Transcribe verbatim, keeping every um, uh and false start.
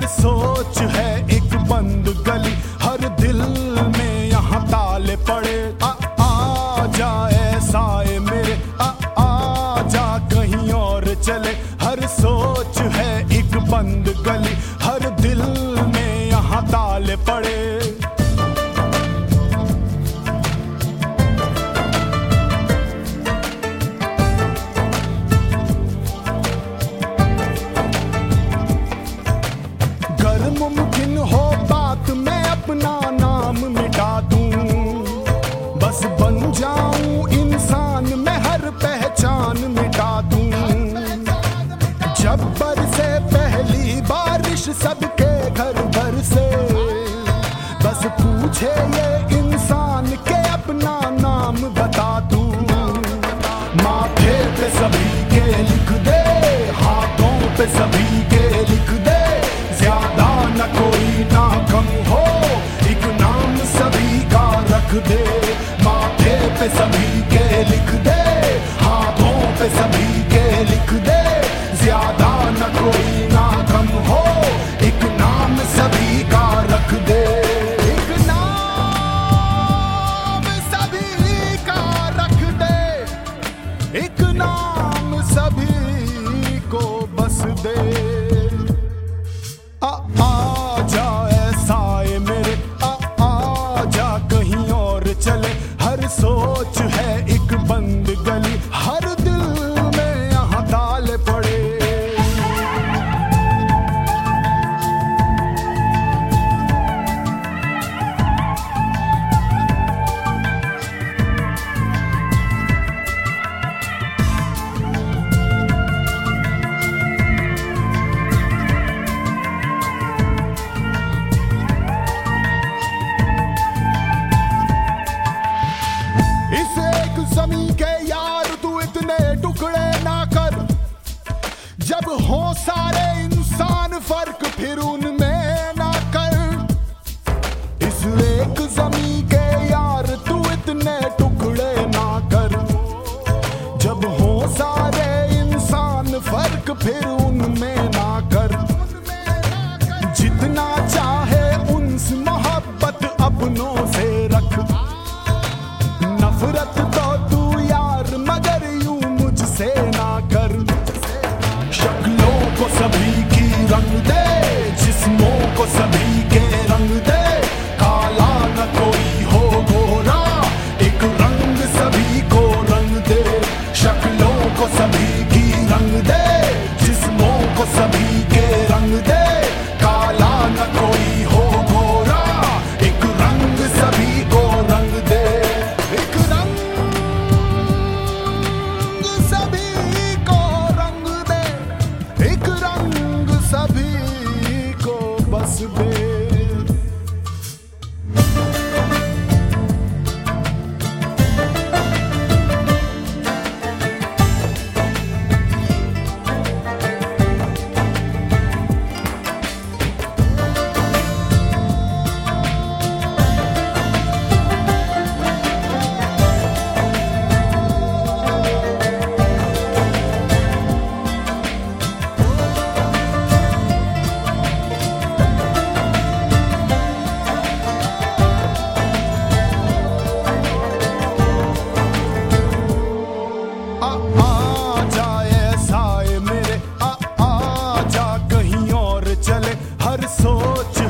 हर सोच है एक बंद गली, हर दिल में यहाँ ताले पड़े। आ, आ जा ऐसा ए मेरे, आ, आ जा कहीं और चले। हर सोच है एक बंद गली, हर दिल में यहाँ ताले पड़े। मुमकिन हो बात मैं अपना नाम मिटा दूं, बस बन जाऊं इंसान मैं हर पहचान मिटा दूं। जब बरसे पहली बारिश सबके घर भर से, बस पूछे ये इंसान के अपना नाम बता दूं। माथे पे सभी के लिख दे, हाथों पे सभी के लिख दे, ज्यादा न कोई ना कम हो, एक नाम सभी का रख दे। माथे पे सभी के लिख दे, हाथों पे सभी के लिख दे, ज्यादा न कोई ना कम हो, एक नाम सभी का रख दे। एक नाम सभी का रख दे, एक नाम सभी को बस दे। आ, आ जा ऐसा ए मेरे, आ, आ जा कहीं और चले। हर सोच है एक बंद गली, हर दिल में यहाँ ताले पड़े। इस एक ज़मीं के यार तू इतने टुकड़े ना कर, जब हो सारे इंसान फर्क फिर उनमें ना कर। इस एक ज़मीं के यार तू इतने टुकड़े ना कर, जब हो सारे इंसान फर्क फिर उनमें ना कर। जितना चाहे उनसे मोहब्बत अपनों से रख, नफरत तो तू यार मगर यूं मुझसे ना कर। शक्लों को सभी की रंग दे, जिस्मों को सभी के रंग दे, काला न कोई हो गोरा, एक रंग सभी को रंग दे। शक्लों को सभी की रंग दे, जिस्मों को सभी के रंग दे, काला न कोई हो गोरा, एक रंग सभी को रंग दे। एक रंग सभी को रंग दे, एक रंग सभी को बस दे। हर सोच